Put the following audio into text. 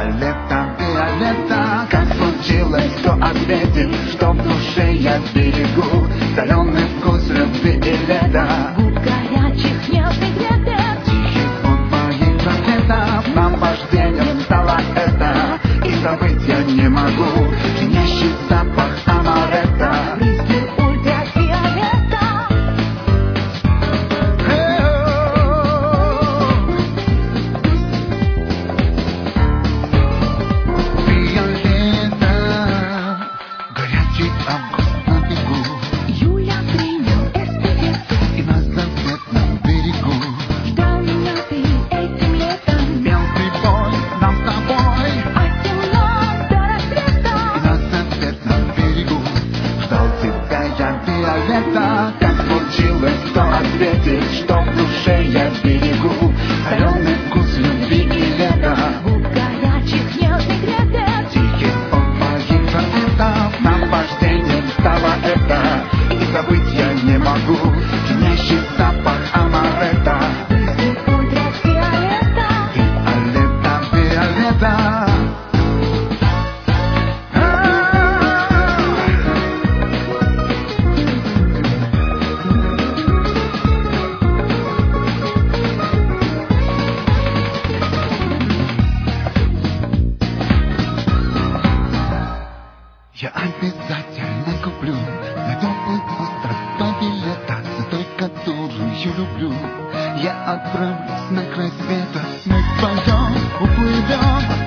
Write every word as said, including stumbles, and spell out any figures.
Виолетта, Виолетта, как случилось, кто ответит, что в душе я берегу соленый вкус любви и лета. Губ горячих нежных ветер, Тихий звон моих рассветов, наваждением стало это, и забыть я не могу пьянящий запах амаретто. брызги ультрафиолета. Виолетта, горячий август на бегу, Июля принял эстафету, и на заветном берегу ждал меня ты этим летом. пел прибой нам с тобой, А темно до рассвета. и на заветном берегу ждал тебя я, Виолетта. Как случилось, кто ответит, что в душе я берегу соленый вкус любви и лета. Губ горячих нежных ветер, Тихий звон моих рассветов, наваждением стало это, и забыть я не могу пьянящий запах амаретто. брызги ультрафиолета. Виолетта, Виолетта. Я обязательно куплю на теплый остров два билета за той, которую люблю. Я отправлюсь на край света, мы вдвоем уплывем